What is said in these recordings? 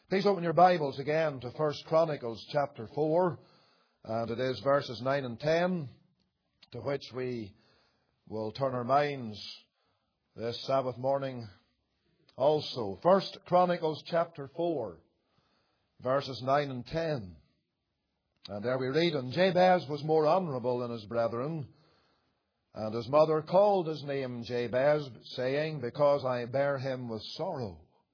Please open your Bibles again to 1 Chronicles chapter 4, and it is verses 9 and 10, to which we will turn our minds this Sabbath morning also. 1 Chronicles chapter 4, verses 9 and 10. And there we read, "And Jabez was more honourable than his brethren, and his mother called his name Jabez, saying, Because I bare him with sorrow.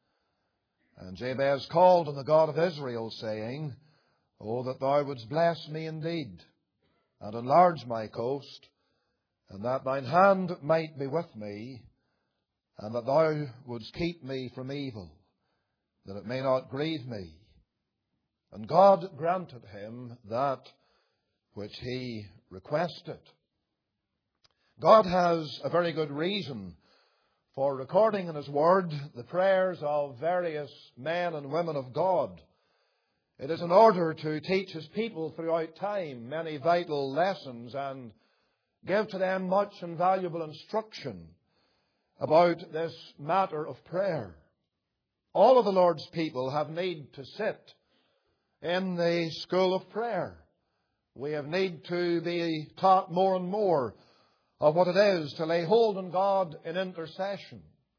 And Jabez called on the God of Israel, saying, O that thou wouldst bless me indeed, and enlarge my coast, and that thine hand might be with me, and that thou wouldst keep me from evil, that it may not grieve me. And God granted him that which he requested." God has a very good reason for recording in His Word the prayers of various men and women of God. It is in order to teach His people throughout time many vital lessons and give to them much and valuable instruction about this matter of prayer. All of the Lord's people have need to sit in the school of prayer. We have need to be taught more and more of what it is to lay hold on God in intercession.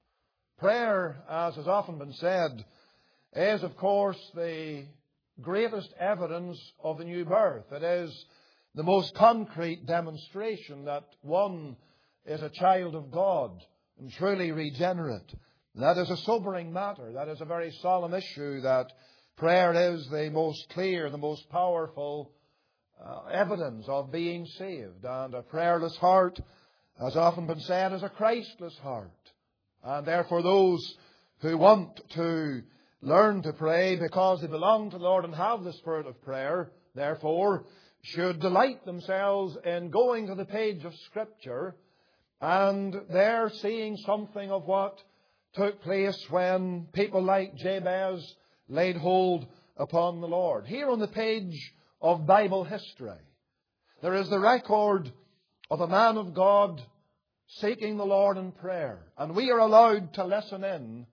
Prayer, as has often been said, is of course the greatest evidence of the new birth. It is the most concrete demonstration that one is a child of God and truly regenerate. That is a sobering matter. That is a very solemn issue, that prayer is the most clear, the most powerful evidence of being saved. And a prayerless heart, as often been said, is a Christless heart. And therefore those who want to learn to pray because they belong to the Lord and have the spirit of prayer, therefore should delight themselves in going to the page of Scripture and there seeing something of what took place when people like Jabez laid hold upon the Lord. Here on the page of Bible history, there is the record of a man of God seeking the Lord in prayer. And we are allowed to listen in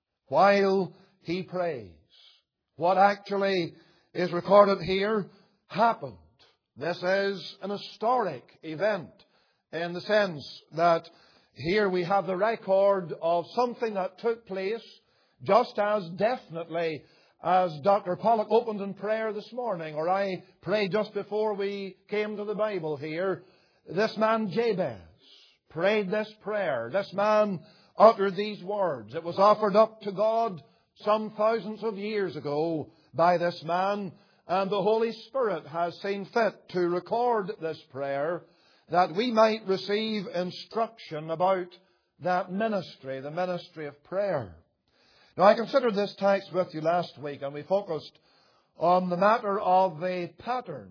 while he prays. What actually is recorded here happened. This is an historic event in the sense that here we have the record of something that took place just as definitely as Dr. Pollock opened in prayer this morning, or I prayed just bore we came to the Bible here. This man Jabez prayed this prayer. This man uttered these words. It was offered up to God some thousands of years ago by this man, and the Holy Spirit has seen fit to record this prayer that we might receive instruction about that ministry, the ministry of prayer. Now, I considered this text with you last week, and we focused on the matter of the pattern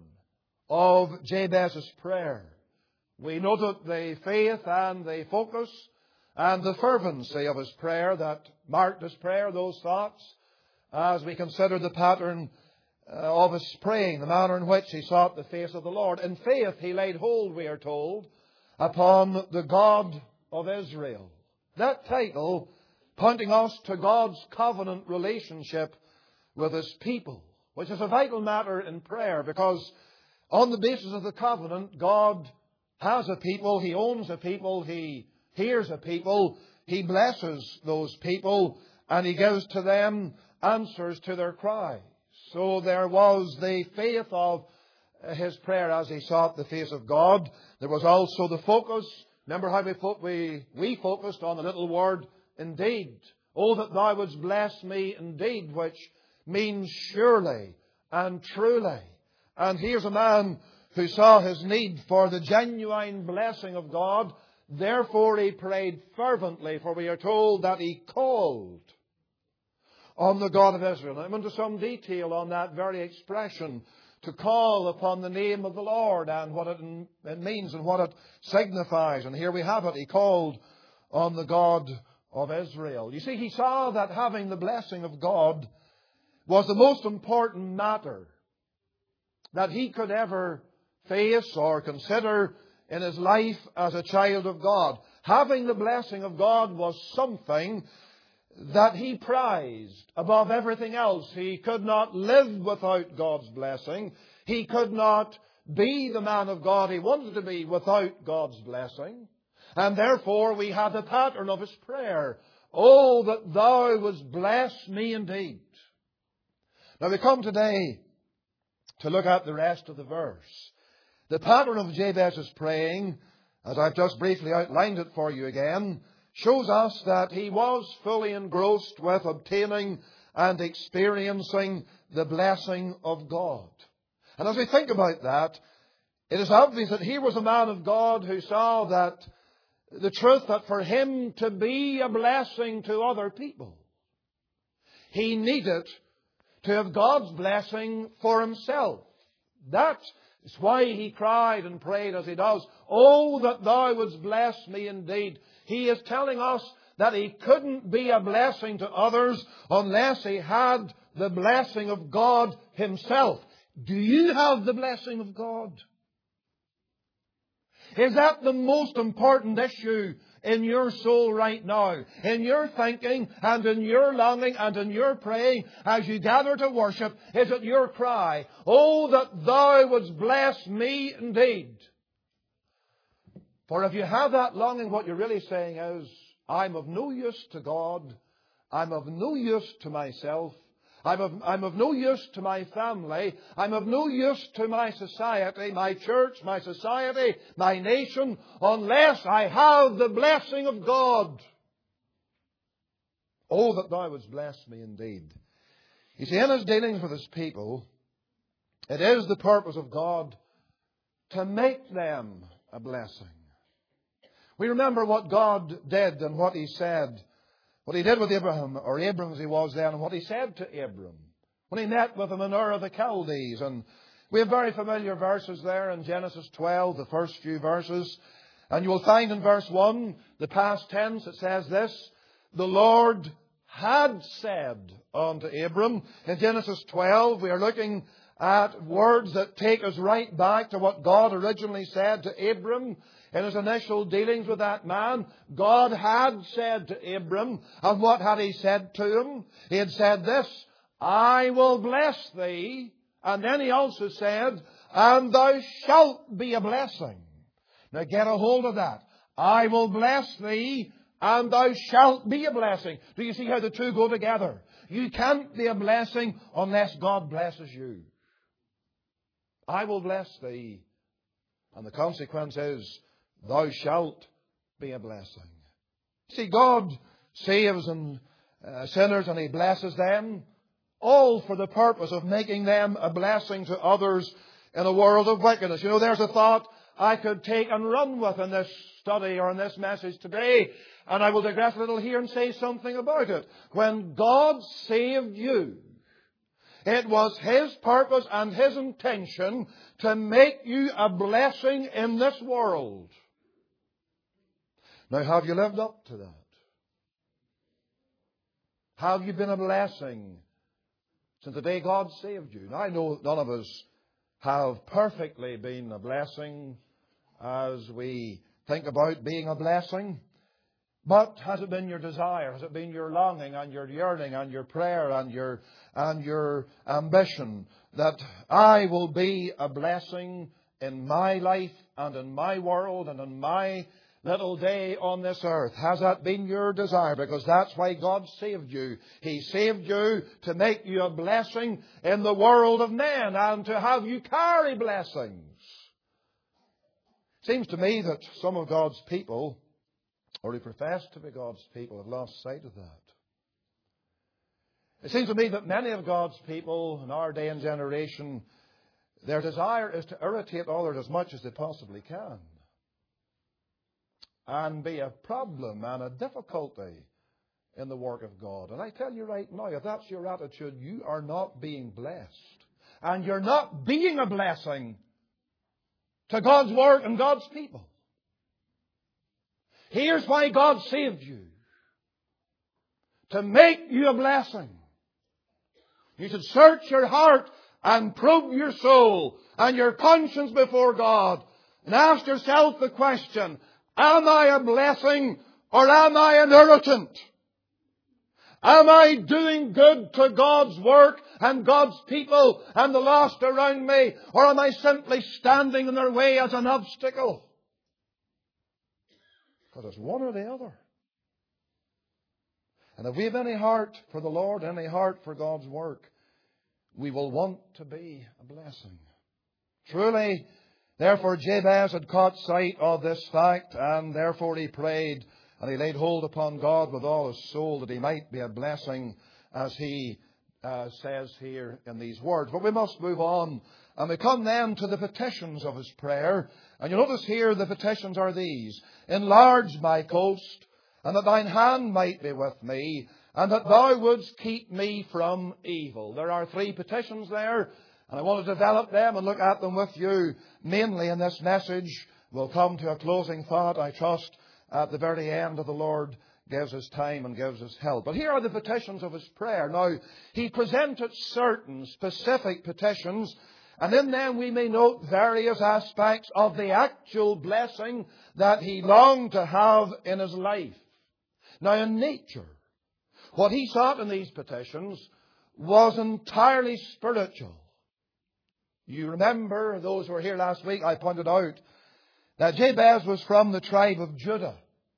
of Jabez's prayer. We noted the faith and the focus and the fervency of his prayer that marked his prayer, those thoughts, as we consider the pattern of his praying, the manner in which he sought the face of the Lord. In faith he laid hold, we are told, upon the God of Israel. That title pointing us to God's covenant relationship with His people, which is a vital matter in prayer, because on the basis of the covenant, God has a people, He owns a people, He hears a people, He blesses those people, and He gives to them answers to their cries. So there was the faith of his prayer as he sought the face of God. There was also the focus. Remember how we focused on the little word, indeed. Oh, that thou wouldst bless me indeed, which means surely and truly. And here's a man who saw his need for the genuine blessing of God. Therefore he prayed fervently, for we are told that he called on the God of Israel. Now, I'm into some detail on that very expression, to call upon the name of the Lord, and what it means and what it signifies. And here we have it. He called on the God of Israel. You see, he saw that having the blessing of God was the most important matter that he could ever face or consider in his life as a child of God. Having the blessing of God was something that he prized above everything else. He could not live without God's blessing. He could not be the man of God he wanted to be without God's blessing. And therefore we have the pattern of his prayer. Oh, that thou wouldst bless me indeed. Now we come today to look at the rest of the verse. The pattern of Jabez's praying, as I've just briefly outlined it for you again, shows us that he was fully engrossed with obtaining and experiencing the blessing of God. And as we think about that, it is obvious that he was a man of God who saw that the truth that for him to be a blessing to other people, he needed to have God's blessing for himself. That is why he cried and prayed as he does. Oh, that thou wouldst bless me indeed. He is telling us that he couldn't be a blessing to others unless he had the blessing of God himself. Do you have the blessing of God? Is that the most important issue in your soul right now? In your thinking and in your longing and in your praying as you gather to worship, is it your cry, oh, that thou wouldst bless me indeed? For if you have that longing, what you're really saying is, I'm of no use to God. I'm of no use to myself. I'm of no use to my family. I'm of no use to my society, my church, my society, my nation, unless I have the blessing of God. Oh, that thou wouldst bless me indeed. You see, in his dealings with his people, it is the purpose of God to make them a blessing. We remember what God did and what he said. What he did with Abraham, or Abram as he was then, and what he said to Abram when he met with him in Ur of the Chaldees. And we have very familiar verses there in Genesis 12, the first few verses. And you will find in verse 1, the past tense, it says this, the Lord had said unto Abram. In Genesis 12, we are looking at words that take us right back to what God originally said to Abram. In his initial dealings with that man, God had said to Abram, and what had he said to him? He had said this, I will bless thee. And then he also said, and thou shalt be a blessing. Now get a hold of that. I will bless thee, and thou shalt be a blessing. Do you see how the two go together? You can't be a blessing unless God blesses you. I will bless thee. And the consequence is, thou shalt be a blessing. See, God saves sinners and he blesses them, all for the purpose of making them a blessing to others in a world of wickedness. You know, there's a thought I could take and run with in this study or in this message today, and I will digress a little here and say something about it. When God saved you, it was his purpose and his intention to make you a blessing in this world. Now, have you lived up to that? Have you been a blessing since the day God saved you? Now, I know none of us have perfectly been a blessing as we think about being a blessing. But has it been your desire? Has it been your longing and your yearning and your prayer and your ambition that I will be a blessing in my life and in my world and in my little day on this earth? Has that been your desire? Because that's why God saved you. He saved you to make you a blessing in the world of men and to have you carry blessings. It seems to me that some of God's people, or who profess to be God's people, have lost sight of that. It seems to me that many of God's people in our day and generation, their desire is to irritate others as much as they possibly can, and be a problem and a difficulty in the work of God. And I tell you right now, if that's your attitude, you are not being blessed. And you're not being a blessing to God's work and God's people. Here's why God saved you. To make you a blessing. You should search your heart and probe your soul and your conscience before God and ask yourself the question, am I a blessing or am I an irritant? Am I doing good to God's work and God's people and the lost around me? Or am I simply standing in their way as an obstacle? Because it's one or the other. And if we have any heart for the Lord, any heart for God's work, we will want to be a blessing. Truly, therefore Jabez had caught sight of this fact, and therefore he prayed and he laid hold upon God with all his soul that he might be a blessing, as he says here in these words. But we must move on, and we come then to the petitions of his prayer. And you notice here the petitions are these: enlarge my coast, and that thine hand might be with me, and that thou wouldst keep me from evil. There are three petitions there, and I want to develop them and look at them with you mainly in this message. We'll come to a closing thought, I trust, at the very end of the Lord gives us time and gives us help. But here are the petitions of his prayer. Now, he presented certain specific petitions, and in them we may note various aspects of the actual blessing that he longed to have in his life. Now, in nature, what he sought in these petitions was entirely spiritual. You remember, those who were here last week, I pointed out that Jabez was from the tribe of Judah.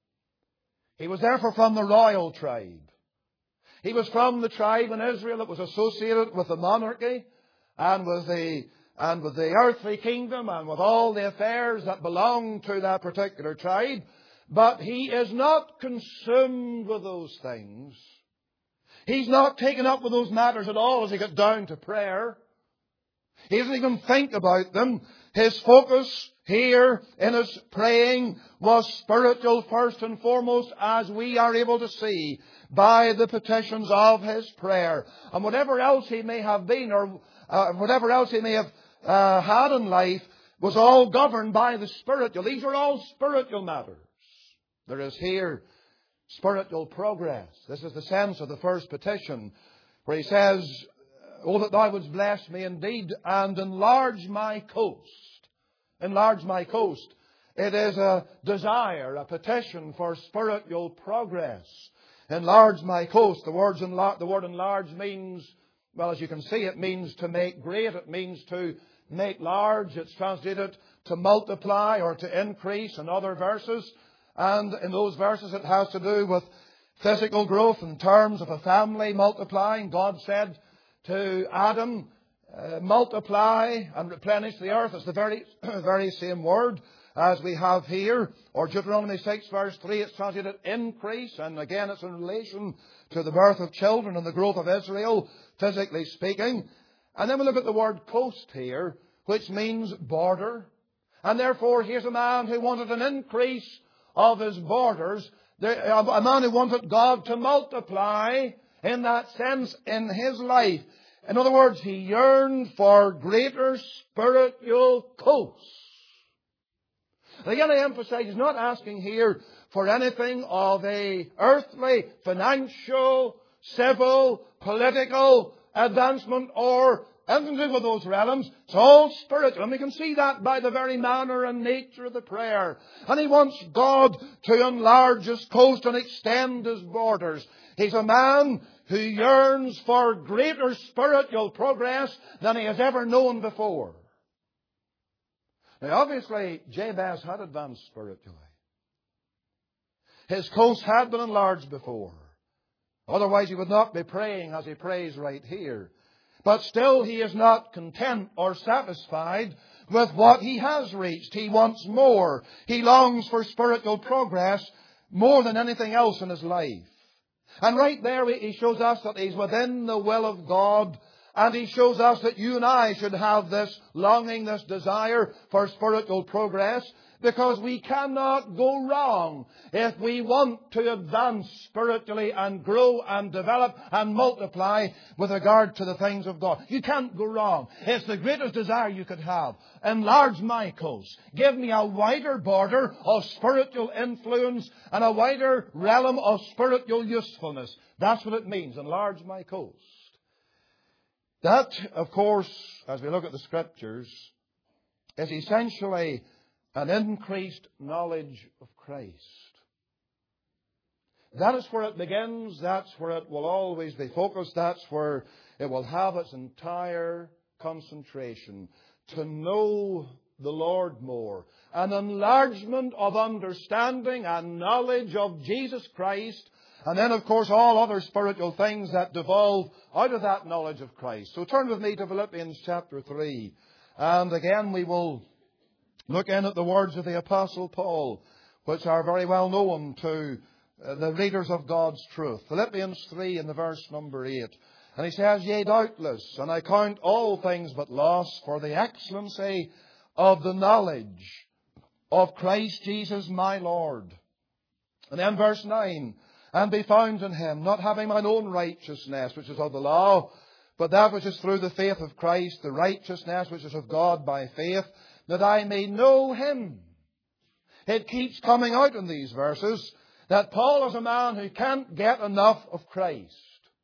He was therefore from the royal tribe. He was from the tribe in Israel that was associated with the monarchy and with the earthly kingdom and with all the affairs that belonged to that particular tribe. But he is not consumed with those things. He's not taken up with those matters at all as he gets down to prayer. He doesn't even think about them. His focus here in his praying was spiritual first and foremost, as we are able to see by the petitions of his prayer. And whatever else he may have been, or whatever else he may have had in life, was all governed by the spiritual. These are all spiritual matters. There is here spiritual progress. This is the sense of the first petition, where he says, "Oh, that thou wouldst bless me indeed, and enlarge my coast." Enlarge my coast. It is a desire, a petition for spiritual progress. Enlarge my coast. The word enlarge means, well, as you can see, it means to make great. It means to make large. It's translated to multiply or to increase in other verses. And in those verses it has to do with physical growth in terms of a family multiplying. God said to Adam, multiply and replenish the earth. It's the very same word as we have here. Or Deuteronomy 6 verse 3, it's translated increase. And again, it's in relation to the birth of children and the growth of Israel, physically speaking. And then we look at the word coast here, which means border. And therefore, here's a man who wanted an increase of his borders. A man who wanted God to multiply in that sense in his life. In other words, he yearned for greater spiritual coasts. Again, I emphasize, he's not asking here for anything of a earthly, financial, civil, political advancement or anything to do with those realms. It's all spiritual. And we can see that by the very manner and nature of the prayer. And he wants God to enlarge his coast and extend his borders. He's a man who yearns for greater spiritual progress than he has ever known before. Now, obviously, Jabez had advanced spiritually. His coast had been enlarged before. Otherwise, he would not be praying as he prays right here. But still, he is not content or satisfied with what he has reached. He wants more. He longs for spiritual progress more than anything else in his life. And right there he shows us that he's within the will of God. And he shows us that you and I should have this longing, this desire for spiritual progress. Because we cannot go wrong if we want to advance spiritually and grow and develop and multiply with regard to the things of God. You can't go wrong. It's the greatest desire you could have. Enlarge my coast. Give me a wider border of spiritual influence and a wider realm of spiritual usefulness. That's what it means. Enlarge my coast. That, of course, as we look at the Scriptures, is essentially an increased knowledge of Christ. That is where it begins. That's where it will always be focused. That's where it will have its entire concentration. To know the Lord more. An enlargement of understanding and knowledge of Jesus Christ. And then, of course, all other spiritual things that devolve out of that knowledge of Christ. So turn with me to Philippians chapter 3. And again, we will look in at the words of the Apostle Paul, which are very well known to the readers of God's truth. Philippians 3 in the verse number 8. And he says, Yea, doubtless, and I count all things but loss for the excellency of the knowledge of Christ Jesus my Lord. And then verse 9. And be found in Him, not having mine own righteousness, which is of the law, but that which is through the faith of Christ, the righteousness which is of God by faith, that I may know Him. It keeps coming out in these verses that Paul is a man who can't get enough of Christ.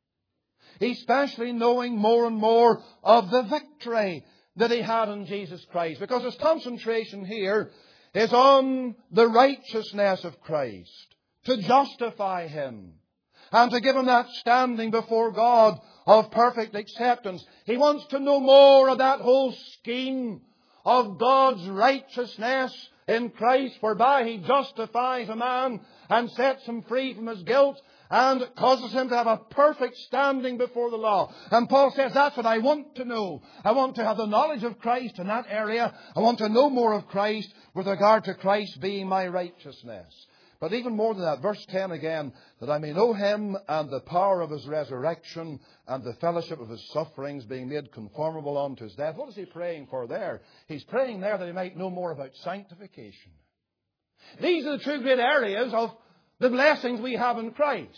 Especially knowing more and more of the victory that he had in Jesus Christ. Because his concentration here is on the righteousness of Christ. To justify Him. And to give Him that standing before God of perfect acceptance. He wants to know more of that whole scheme of God's righteousness in Christ, whereby He justifies a man and sets him free from his guilt and causes him to have a perfect standing before the law. And Paul says, that's what I want to know. I want to have the knowledge of Christ in that area. I want to know more of Christ with regard to Christ being my righteousness. But even more than that, verse 10 again, that I may know Him and the power of His resurrection and the fellowship of His sufferings, being made conformable unto His death. What is he praying for there? He's praying there that he might know more about sanctification. These are the two great areas of the blessings we have in Christ.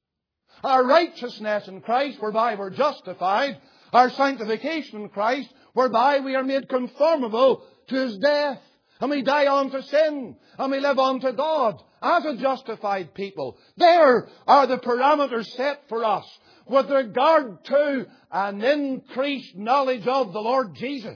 Our righteousness in Christ, whereby we're justified. Our sanctification in Christ, whereby we are made conformable to His death. And we die unto sin. And we live unto God as a justified people. There are the parameters set for us with regard to an increased knowledge of the Lord Jesus.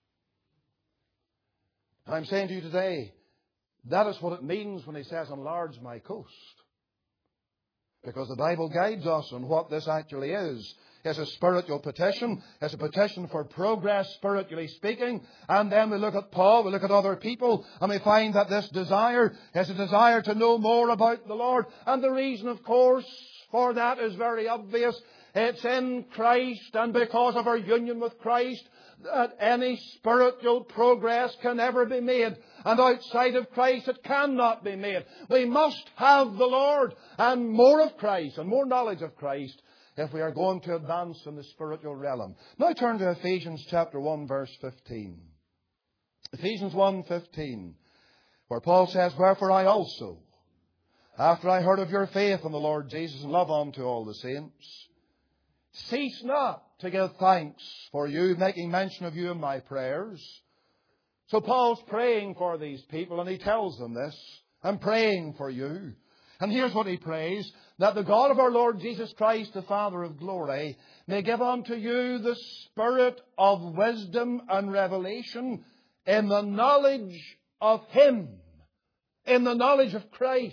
I'm saying to you today, that is what it means when He says, enlarge my coast. Because the Bible guides us on what this actually is. It's a spiritual petition. It's a petition for progress, spiritually speaking. And then we look at Paul, we look at other people, and we find that this desire is a desire to know more about the Lord. And the reason, of course, for that is very obvious. It's in Christ, and because of our union with Christ, that any spiritual progress can ever be made. And outside of Christ, it cannot be made. We must have the Lord and more of Christ and more knowledge of Christ if we are going to advance in the spiritual realm. Now turn to Ephesians chapter 1, verse 15. Ephesians 1:15, where Paul says, Wherefore I also, after I heard of your faith in the Lord Jesus and love unto all the saints, cease not to give thanks for you, making mention of you in my prayers. So Paul's praying for these people, and he tells them this, I'm praying for you. And here's what he prays, that the God of our Lord Jesus Christ, the Father of glory, may give unto you the spirit of wisdom and revelation in the knowledge of Him, in the knowledge of Christ.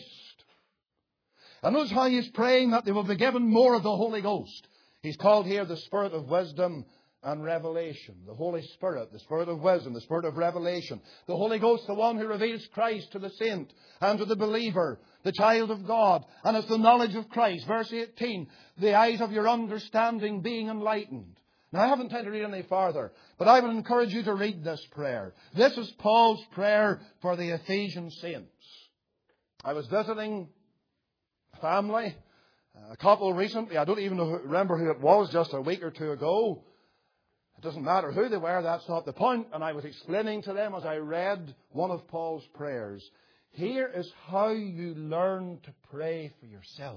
And notice how he's praying that they will be given more of the Holy Ghost. He's called here the Spirit of wisdom and revelation. The Holy Spirit, the Spirit of wisdom, the Spirit of revelation. The Holy Ghost, the one who reveals Christ to the saint and to the believer, the child of God. And it's the knowledge of Christ. Verse 18, the eyes of your understanding being enlightened. Now, I haven't time to read any farther, but I would encourage you to read this prayer. This is Paul's prayer for the Ephesian saints. I was visiting a family, a couple recently. I don't even remember who it was, just a week or two ago. It doesn't matter who they were, that's not the point. And I was explaining to them as I read one of Paul's prayers. Here is how you learn to pray for yourself.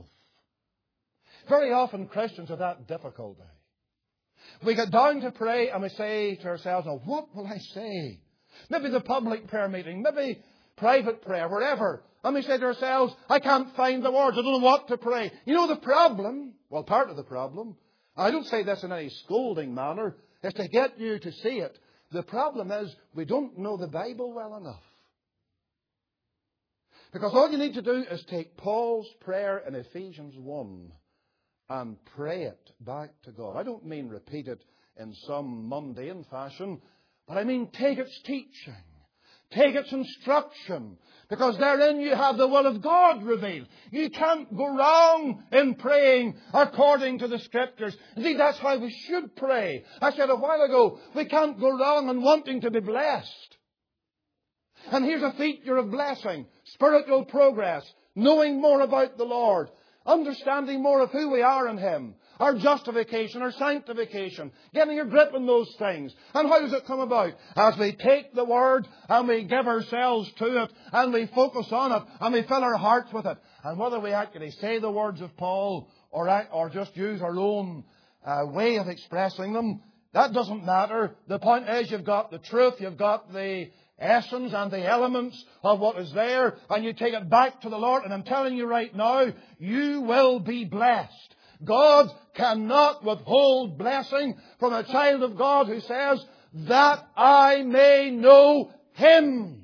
Very often Christians have that difficulty. We get down to pray and we say to ourselves, now what will I say? Maybe the public prayer meeting, maybe private prayer, wherever. And we say to ourselves, I can't find the words, I don't know what to pray. You know the problem, well, part of the problem, I don't say this in any scolding manner, is to get you to see it. The problem is we don't know the Bible well enough. Because all you need to do is take Paul's prayer in Ephesians 1 and pray it back to God. I don't mean repeat it in some mundane fashion, but I mean take its teaching, take its instruction, because therein you have the will of God revealed. You can't go wrong in praying according to the Scriptures. Indeed, that's how we should pray. I said a while ago, we can't go wrong in wanting to be blessed. And here's a feature of blessing: spiritual progress, knowing more about the Lord, understanding more of who we are in Him, our justification, our sanctification, getting a grip on those things. And how does it come about? As we take the Word and we give ourselves to it and we focus on it and we fill our hearts with it. And whether we actually say the words of Paul or just use our own way of expressing them, that doesn't matter. The point is, you've got the truth, you've got the essence and the elements of what is there, and you take it back to the Lord. And I'm telling you right now, you will be blessed. God cannot withhold blessing from a child of God who says, that I may know Him.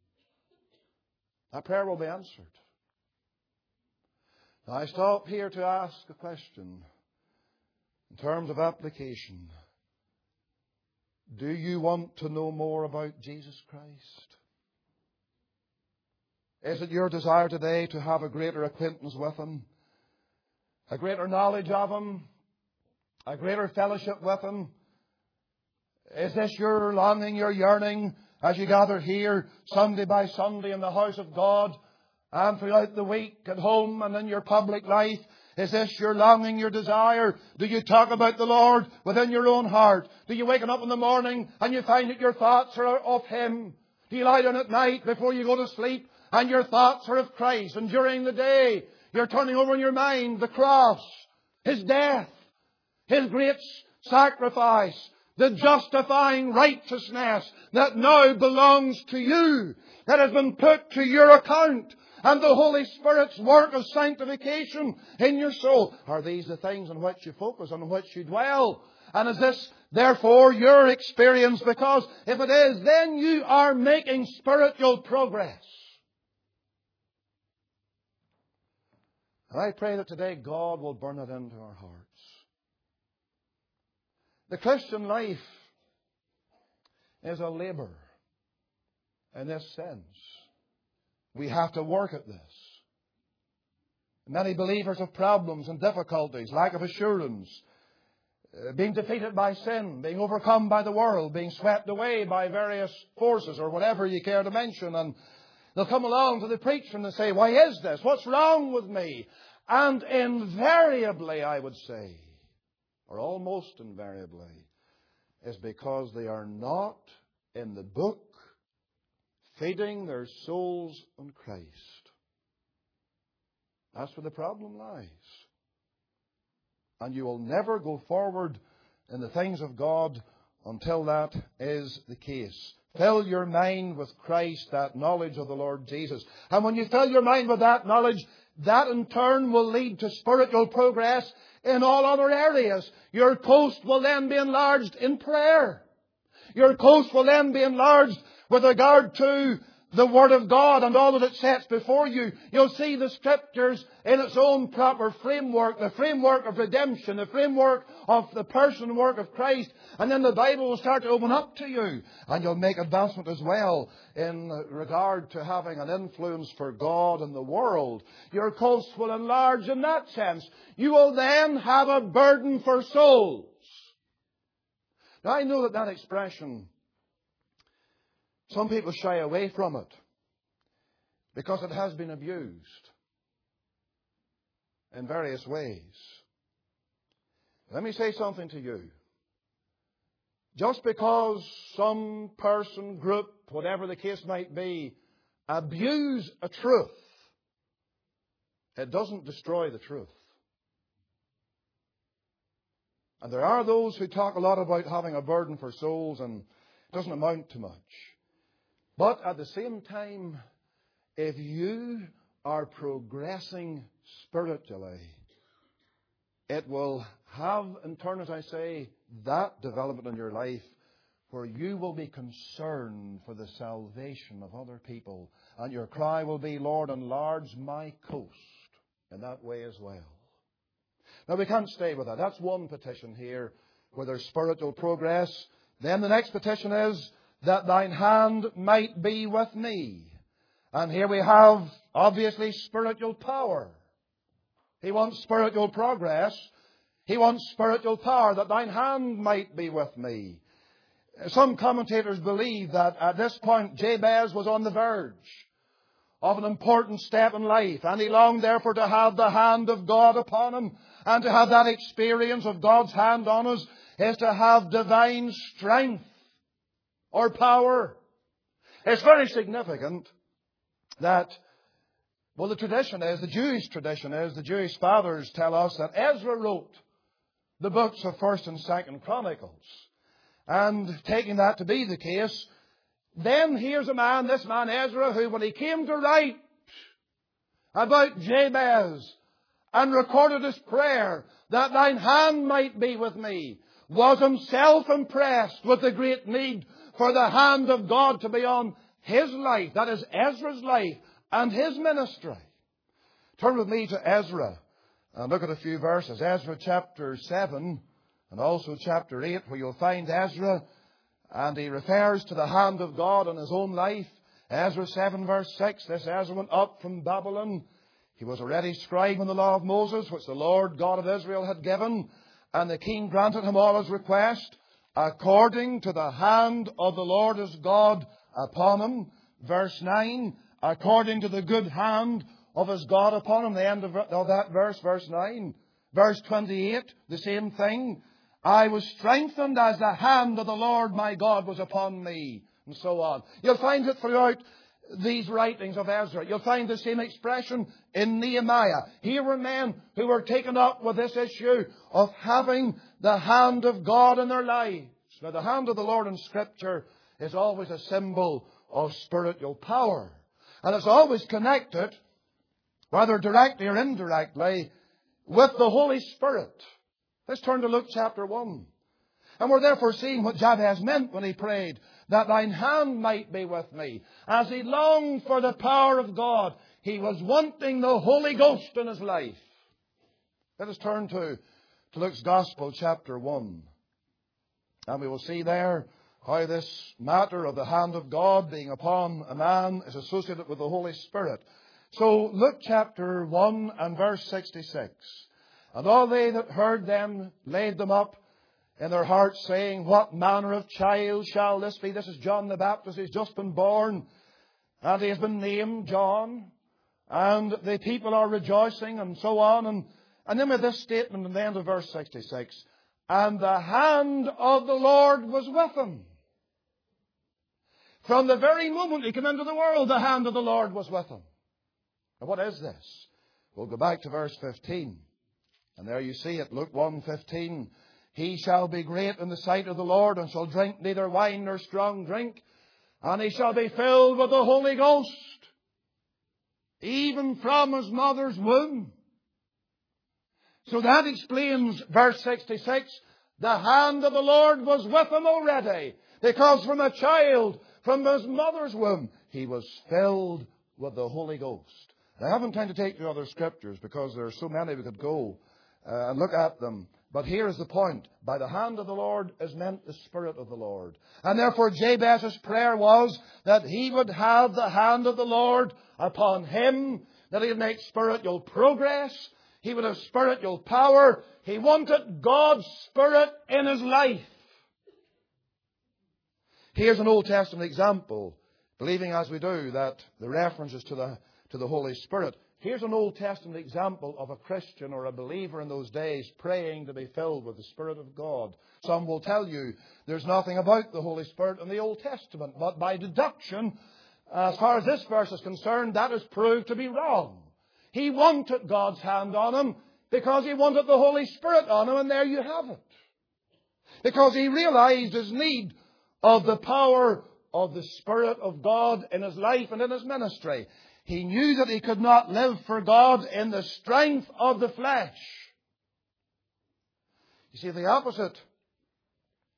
That prayer will be answered. Now I stop here to ask a question in terms of application. Do you want to know more about Jesus Christ? Is it your desire today to have a greater acquaintance with Him? A greater knowledge of Him? A greater fellowship with Him? Is this your longing, your yearning, as you gather here Sunday by Sunday in the house of God and throughout the week at home and in your public life? Is this your longing, your desire? Do you talk about the Lord within your own heart? Do you wake up in the morning and you find that your thoughts are of Him? Do you lie down at night before you go to sleep and your thoughts are of Christ? And during the day, you're turning over in your mind the cross, His death, His great sacrifice, the justifying righteousness that now belongs to you, that has been put to your account, and the Holy Spirit's work of sanctification in your soul. Are these the things on which you focus, on which you dwell? And is this, therefore, your experience? Because if it is, then you are making spiritual progress. And I pray that today God will burn it into our hearts. The Christian life is a labour in this sense. We have to work at this. Many believers have problems and difficulties, lack of assurance, being defeated by sin, being overcome by the world, being swept away by various forces or whatever you care to mention. And they'll come along to the preacher and they say, why is this? What's wrong with me? And invariably, I would say, or almost invariably, is because they are not in the book feeding their souls on Christ. That's where the problem lies. And you will never go forward in the things of God until that is the case. Fill your mind with Christ, that knowledge of the Lord Jesus. And when you fill your mind with that knowledge, that in turn will lead to spiritual progress in all other areas. Your coast will then be enlarged in prayer. Your coast will then be enlarged with regard to the Word of God and all that it sets before you. You'll see the Scriptures in its own proper framework, the framework of redemption, the framework of the person and work of Christ. And then the Bible will start to open up to you. And you'll make advancement as well in regard to having an influence for God and the world. Your coast will enlarge in that sense. You will then have a burden for souls. Now, I know that expression, some people shy away from it because it has been abused in various ways. Let me say something to you. Just because some person, group, whatever the case might be, abuse a truth, it doesn't destroy the truth. And there are those who talk a lot about having a burden for souls, and it doesn't amount to much. But at the same time, if you are progressing spiritually, it will have, in turn, as I say, that development in your life where you will be concerned for the salvation of other people. And your cry will be, Lord, enlarge my coast in that way as well. Now, we can't stay with that. That's one petition here where there's spiritual progress. Then the next petition is, that thine hand might be with me. And here we have, obviously, spiritual power. He wants spiritual progress. He wants spiritual power, that thine hand might be with me. Some commentators believe that at this point Jabez was on the verge of an important step in life, and he longed therefore to have the hand of God upon him. And to have that experience of God's hand on us is to have divine strength or power. It's very significant that, well, the Jewish tradition is, the Jewish fathers tell us that Ezra wrote the books of 1st and 2nd Chronicles. And taking that to be the case, then here's a man, this man Ezra, who when he came to write about Jabez and recorded his prayer, that thine hand might be with me, was himself impressed with the great need for the hand of God to be on his life, that is Ezra's life and his ministry. Turn with me to Ezra and look at a few verses. Ezra chapter 7 and also chapter 8, where you'll find Ezra, and he refers to the hand of God in his own life. Ezra 7 verse 6, this Ezra went up from Babylon. He was already scribe in the law of Moses, which the Lord God of Israel had given, and the king granted him all his request, according to the hand of the Lord his God upon him. Verse 9, according to the good hand of his God upon him. The end of that verse, verse 9. Verse 28, the same thing. I was strengthened as the hand of the Lord my God was upon me. And so on. You'll find it throughout these writings of Ezra. You'll find the same expression in Nehemiah. Here were men who were taken up with this issue of having the hand of God in their lives. Now, the hand of the Lord in Scripture is always a symbol of spiritual power. And it's always connected, whether directly or indirectly, with the Holy Spirit. Let's turn to Luke chapter 1. And we're therefore seeing what Jabez meant when he prayed, that thine hand might be with me. As he longed for the power of God, he was wanting the Holy Ghost in his life. Let us turn to Luke's Gospel chapter 1. And we will see there how this matter of the hand of God being upon a man is associated with the Holy Spirit. So Luke chapter 1 and verse 66. And all they that heard them laid them up in their hearts, saying, what manner of child shall this be? This is John the Baptist. He's just been born, and he has been named John. And the people are rejoicing, and so on. And then with this statement in the end of verse 66, and the hand of the Lord was with him. From the very moment he came into the world, the hand of the Lord was with him. And what is this? We'll go back to verse 15. And there you see it, Luke 1:15. He shall be great in the sight of the Lord, and shall drink neither wine nor strong drink. And he shall be filled with the Holy Ghost, even from his mother's womb. So that explains verse 66. The hand of the Lord was with him already, because from a child, from his mother's womb, he was filled with the Holy Ghost. I haven't time to take you other scriptures, because there are so many we could go and look at them. But here is the point. By the hand of the Lord is meant the Spirit of the Lord. And therefore Jabez's prayer was that he would have the hand of the Lord upon him, that he would make spiritual progress, he would have spiritual power. He wanted God's Spirit in his life. Here's an Old Testament example, believing as we do that the references to the Holy Spirit. Here's an Old Testament example of a Christian or a believer in those days praying to be filled with the Spirit of God. Some will tell you there's nothing about the Holy Spirit in the Old Testament. But by deduction, as far as this verse is concerned, that is proved to be wrong. He wanted God's hand on him because he wanted the Holy Spirit on him, and there you have it. Because he realized his need of the power of the Spirit of God in his life and in his ministry. He knew that he could not live for God in the strength of the flesh. You see, the opposite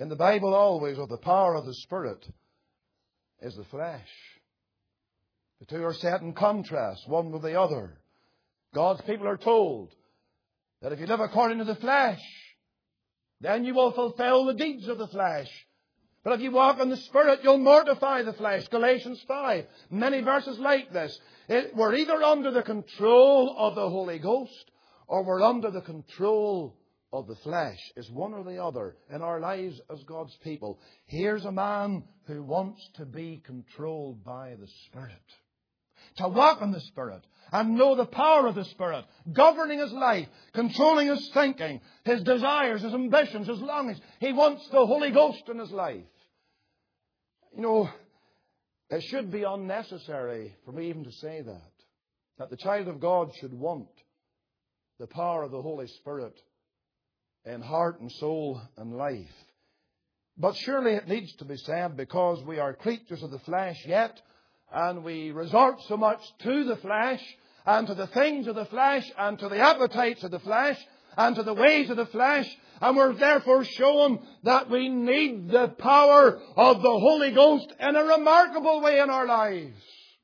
in the Bible always of the power of the Spirit is the flesh. The two are set in contrast, one with the other. God's people are told that if you live according to the flesh, then you will fulfill the deeds of the flesh. But if you walk in the Spirit, you'll mortify the flesh. Galatians 5. Many verses like this. We're either under the control of the Holy Ghost or we're under the control of the flesh. It's one or the other in our lives as God's people. Here's a man who wants to be controlled by the Spirit. To walk in the Spirit and know the power of the Spirit, governing his life, controlling his thinking, his desires, his ambitions, his longings. He wants the Holy Ghost in his life. You know, it should be unnecessary for me even to say that the child of God should want the power of the Holy Spirit in heart and soul and life. But surely it needs to be said, because we are creatures of the flesh yet, and we resort so much to the flesh and to the things of the flesh and to the appetites of the flesh and to the ways of the flesh, and we're therefore shown that we need the power of the Holy Ghost in a remarkable way in our lives.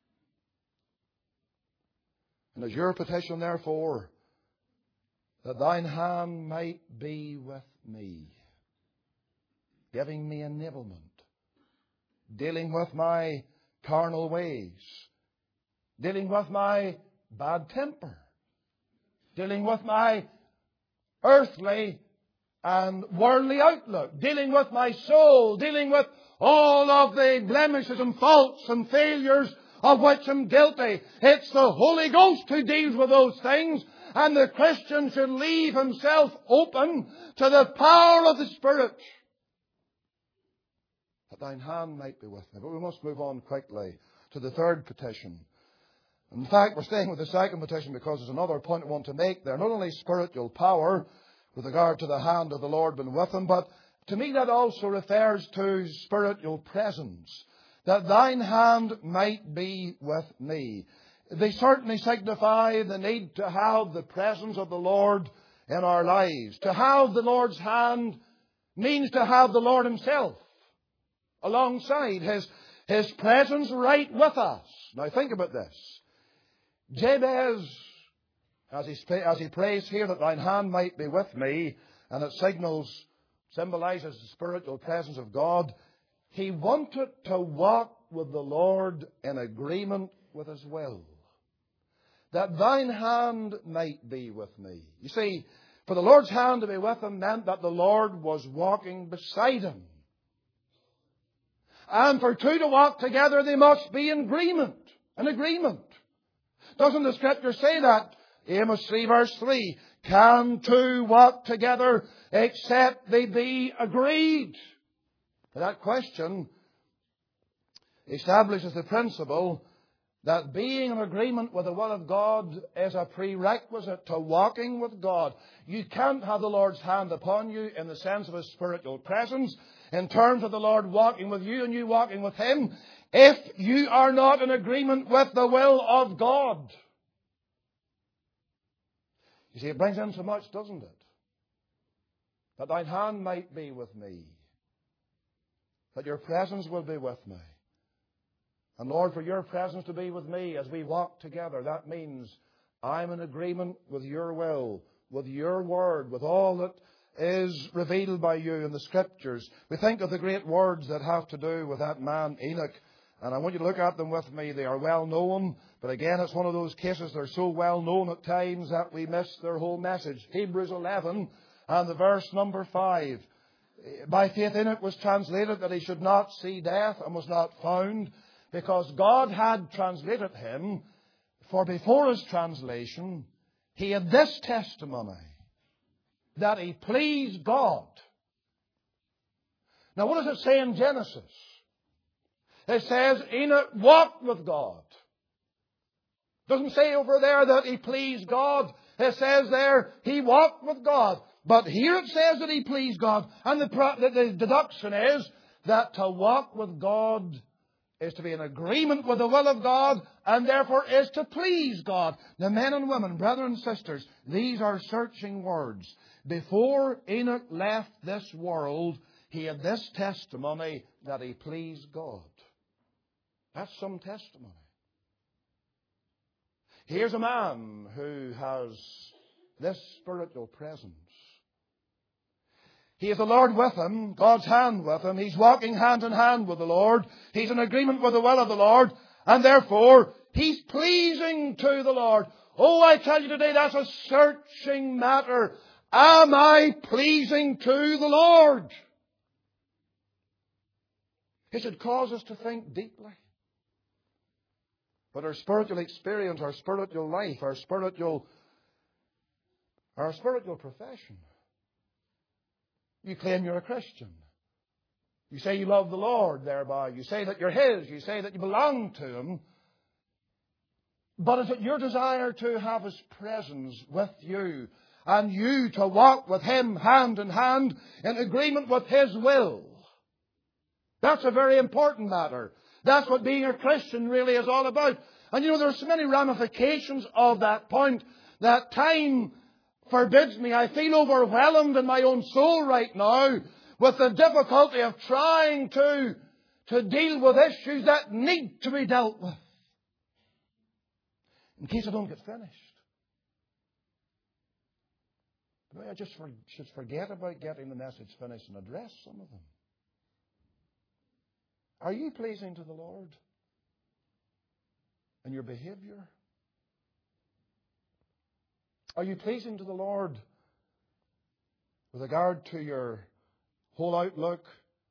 And as your petition, therefore, that thine hand might be with me, giving me enablement, dealing with my carnal ways, dealing with my bad temper, dealing with my earthly and worldly outlook, dealing with my soul, dealing with all of the blemishes and faults and failures of which I'm guilty. It's the Holy Ghost who deals with those things, and the Christian should leave himself open to the power of the Spirit, that thine hand might be with me. But we must move on quickly to the third petition. In fact, we're staying with the second petition because there's another point I want to make there. Not only spiritual power with regard to the hand of the Lord being with him, but to me that also refers to spiritual presence. That thine hand might be with me. They certainly signify the need to have the presence of the Lord in our lives. To have the Lord's hand means to have the Lord himself alongside, his presence right with us. Now think about this. Jabez, as he prays here that thine hand might be with me, and it symbolizes the spiritual presence of God, he wanted to walk with the Lord in agreement with his will. That thine hand might be with me. You see, for the Lord's hand to be with him meant that the Lord was walking beside him. And for two to walk together, they must be in agreement. An agreement. Doesn't the Scripture say that? Amos 3 verse 3. Can two walk together except they be agreed? That question establishes the principle that being in agreement with the will of God is a prerequisite to walking with God. You can't have the Lord's hand upon you in the sense of His spiritual presence, in terms of the Lord walking with you and you walking with Him, if you are not in agreement with the will of God. You see, it brings in so much, doesn't it? That thine hand might be with me. That your presence will be with me. And Lord, for your presence to be with me as we walk together, that means I'm in agreement with your will, with your word, with all that is revealed by you in the Scriptures. We think of the great words that have to do with that man Enoch, and I want you to look at them with me. They are well known, but again, it's one of those cases they're so well known at times that we miss their whole message. Hebrews 11 and the verse number 5. By faith Enoch was translated that he should not see death, and was not found, because God had translated him, for before his translation he had this testimony, that he pleased God. Now what does it say in Genesis? It says Enoch walked with God. It doesn't say over there that he pleased God. It says there he walked with God. But here it says that he pleased God. And the deduction is that to walk with God is to be in agreement with the will of God, and therefore is to please God. Now, men and women, brethren and sisters, these are searching words. Before Enoch left this world, he had this testimony that he pleased God. That's some testimony. Here's a man who has this spiritual presence. He has the Lord with him, God's hand with him. He's walking hand in hand with the Lord. He's in agreement with the will of the Lord. And therefore, he's pleasing to the Lord. Oh, I tell you today, that's a searching matter. Am I pleasing to the Lord? It should cause us to think deeply. But our spiritual experience, our spiritual life, our spiritual profession. You claim you're a Christian. You say you love the Lord thereby. You say that you're His. You say that you belong to Him. But is it your desire to have His presence with you and you to walk with Him hand in hand in agreement with His will? That's a very important matter. That's what being a Christian really is all about. And you know, there are so many ramifications of that point that time forbids me. I feel overwhelmed in my own soul right now with the difficulty of trying to deal with issues that need to be dealt with. In case I don't get finished. Maybe I just should forget about getting the message finished and address some of them. Are you pleasing to the Lord in your behavior? Are you pleasing to the Lord with regard to your whole outlook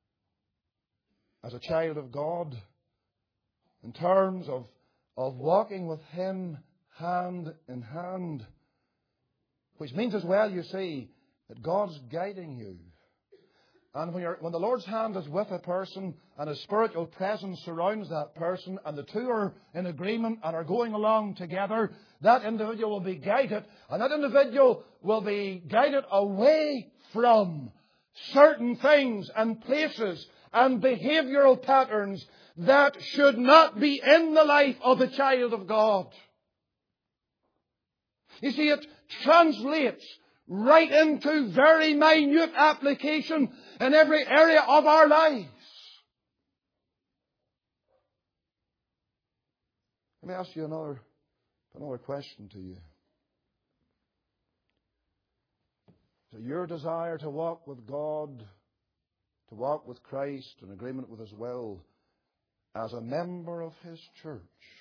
as a child of God in terms of walking with Him hand in hand? Which means as well, you see, that God's guiding you. And when the Lord's hand is with a person and His spiritual presence surrounds that person and the two are in agreement and are going along together, that individual will be guided. And that individual will be guided away from certain things and places and behavioral patterns that should not be in the life of the child of God. You see, it translates right into very minute application in every area of our lives. Let me ask you another question to you. So your desire to walk with God, to walk with Christ in agreement with His will, as a member of His church.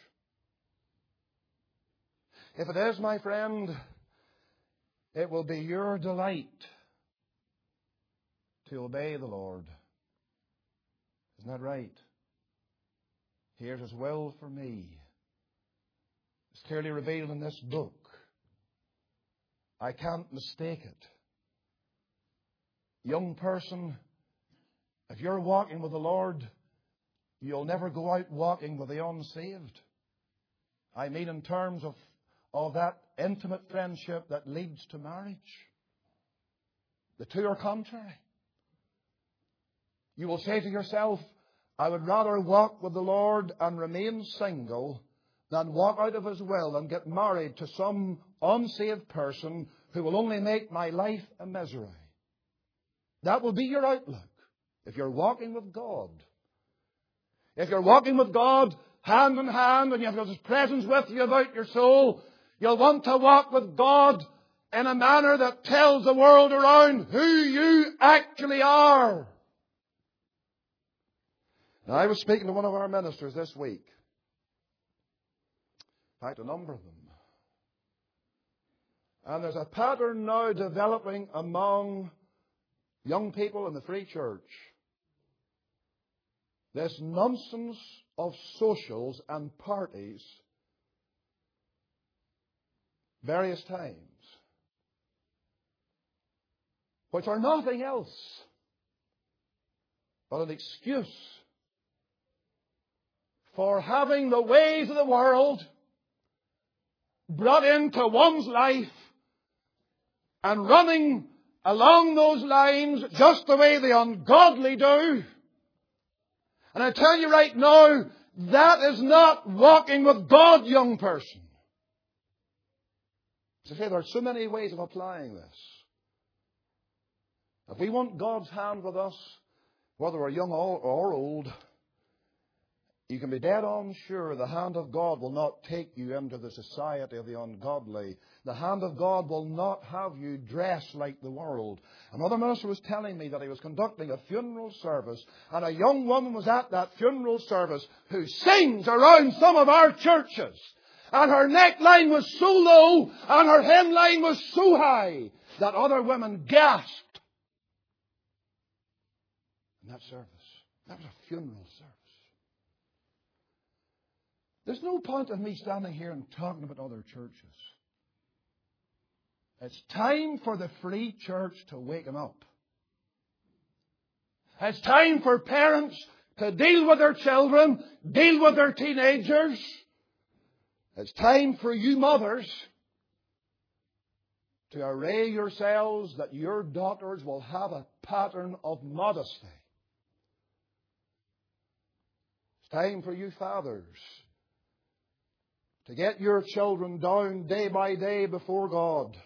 If it is, my friend, it will be your delight to obey the Lord. Isn't that right? Here's His will for me. It's clearly revealed in this book. I can't mistake it. Young person, if you're walking with the Lord, you'll never go out walking with the unsaved. I mean in terms of that intimate friendship that leads to marriage. The two are contrary. You will say to yourself, I would rather walk with the Lord and remain single than walk out of His will and get married to some unsaved person who will only make my life a misery. That will be your outlook if you're walking with God. If you're walking with God hand in hand and you have His presence with you about your soul, you'll want to walk with God in a manner that tells the world around who you actually are. Now, I was speaking to one of our ministers this week. In fact, a number of them. And there's a pattern now developing among young people in the Free Church. This nonsense of socials and parties various times, which are nothing else but an excuse for having the ways of the world brought into one's life and running along those lines just the way the ungodly do. And I tell you right now, that is not walking with God, young person. As I say, there are so many ways of applying this. If we want God's hand with us, whether we're young or old, you can be dead on sure the hand of God will not take you into the society of the ungodly. The hand of God will not have you dress like the world. Another minister was telling me that he was conducting a funeral service, and a young woman was at that funeral service who sings around some of our churches. And her neckline was so low and her hemline was so high that other women gasped in that service. That was a funeral service. There's no point in me standing here and talking about other churches. It's time for the free church to waken up. It's time for parents to deal with their children, deal with their teenagers. It's time for you mothers to array yourselves that your daughters will have a pattern of modesty. It's time for you fathers to get your children down day by day before God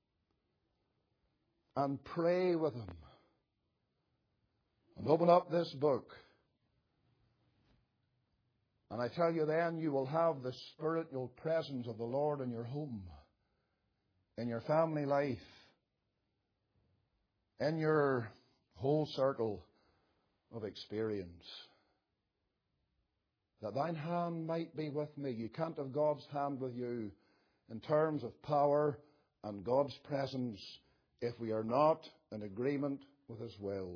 and pray with them. And open up this book. And I tell you then, you will have the spiritual presence of the Lord in your home, in your family life, in your whole circle of experience. That thine hand might be with me. You can't have God's hand with you in terms of power and God's presence if we are not in agreement with His will.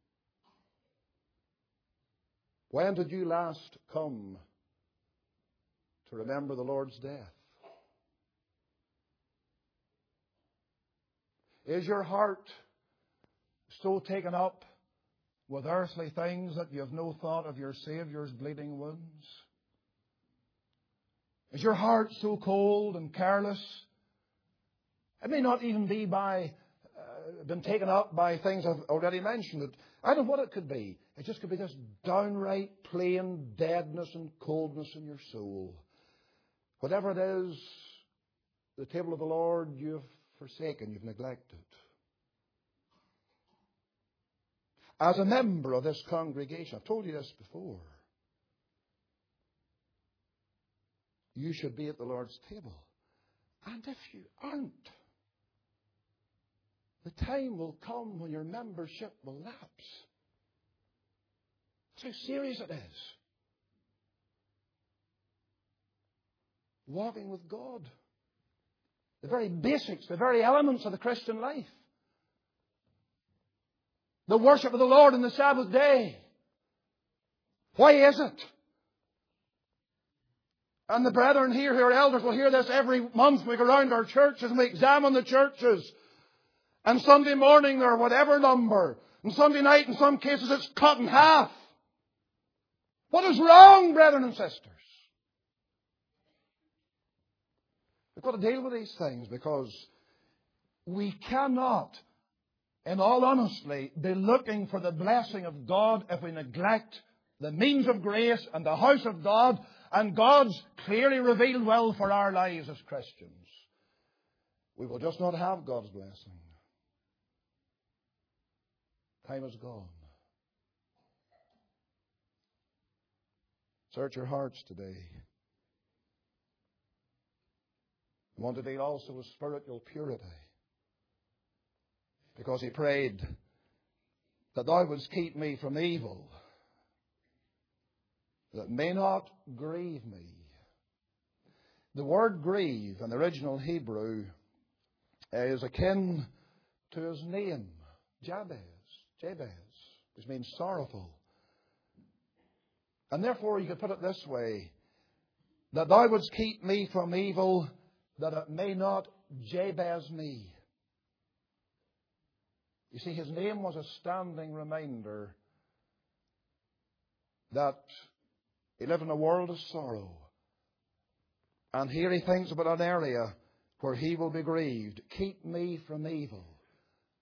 When did you last come to remember the Lord's death? Is your heart so taken up with earthly things that you have no thought of your Saviour's bleeding wounds? Is your heart so cold and careless? It may not even be been taken up by things I've already mentioned. I don't know what it could be. It just could be this downright plain deadness and coldness in your soul. Whatever it is, the table of the Lord you've forsaken, you've neglected. As a member of this congregation, I've told you this before, you should be at the Lord's table. And if you aren't, the time will come when your membership will lapse. That's how serious it is. Walking with God. The very basics, the very elements of the Christian life. The worship of the Lord on the Sabbath day. Why is it? And the brethren here who are elders will hear this every month. We go around our churches and we examine the churches. And Sunday morning they're whatever number. And Sunday night in some cases it's cut in half. What is wrong, brethren and sisters? We've got to deal with these things because we cannot, in all honesty, be looking for the blessing of God if we neglect the means of grace and the house of God and God's clearly revealed will for our lives as Christians. We will just not have God's blessing. Time is gone. Search your hearts today. I want to deal also with spiritual purity. Because he prayed that thou wouldst keep me from evil, that may not grieve me. The word grieve in the original Hebrew is akin to his name, Jabez, which means sorrowful. And therefore you could put it this way, that thou wouldst keep me from evil, that it may not Jabez me. You see, his name was a standing reminder that he lived in a world of sorrow. And here he thinks about an area where he will be grieved. Keep me from evil,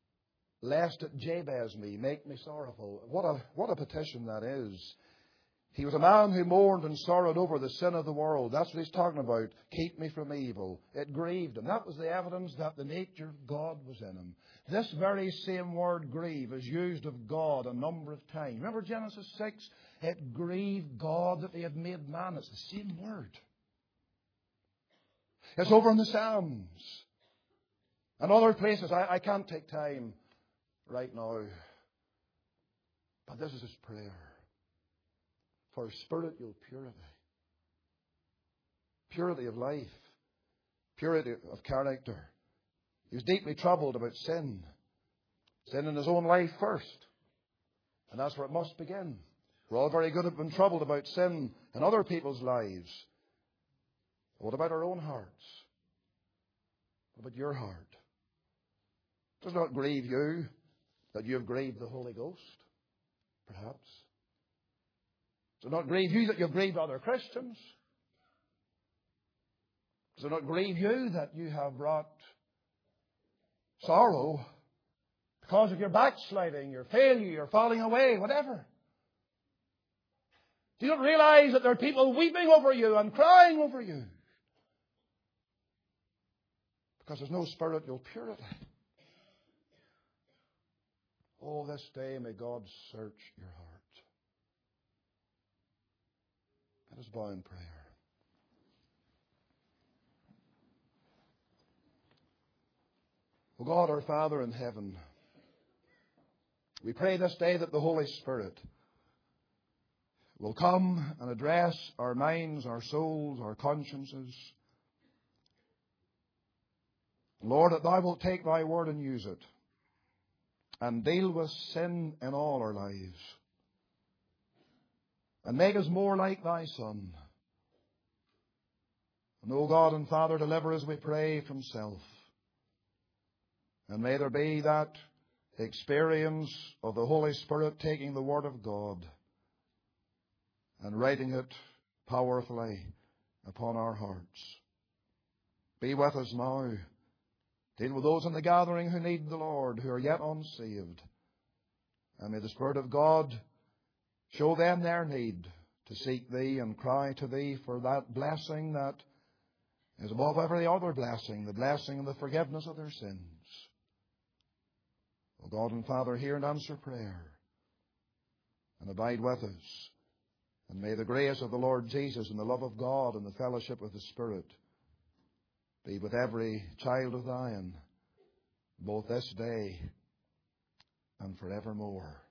lest it Jabez me, make me sorrowful. What a petition that is. He was a man who mourned and sorrowed over the sin of the world. That's what he's talking about. Keep me from evil. It grieved him. That was the evidence that the nature of God was in him. This very same word, grieve, is used of God a number of times. Remember Genesis 6? It grieved God that he had made man. It's the same word. It's over in the Psalms and other places. I can't take time right now. But this is his prayer. For spiritual purity. Purity of life. Purity of character. He was deeply troubled about sin. Sin in his own life first. And that's where it must begin. We're all very good at being troubled about sin in other people's lives. What about our own hearts? What about your heart? Does it not grieve you that you have grieved the Holy Ghost? Perhaps. Does it not grieve you that you have grieved other Christians? Does it not grieve you that you have brought sorrow because of your backsliding, your failure, your falling away, whatever? Do you not realize that there are people weeping over you and crying over you? Because there's no spiritual purity. Oh, this day may God search your heart. Let us bow in prayer. O God, our Father in heaven, we pray this day that the Holy Spirit will come and address our minds, our souls, our consciences. Lord, that Thou wilt take Thy word and use it and deal with sin in all our lives and make us more like Thy Son. And, O God and Father, deliver us, we pray, from self. And may there be that experience of the Holy Spirit taking the Word of God and writing it powerfully upon our hearts. Be with us now. Deal with those in the gathering who need the Lord, who are yet unsaved. And may the Spirit of God show them their need to seek Thee and cry to Thee for that blessing that is above every other blessing, the blessing and the forgiveness of their sins. O God and Father, hear and answer prayer, and abide with us. And may the grace of the Lord Jesus and the love of God and the fellowship of the Spirit be with every child of Thine, both this day and forevermore.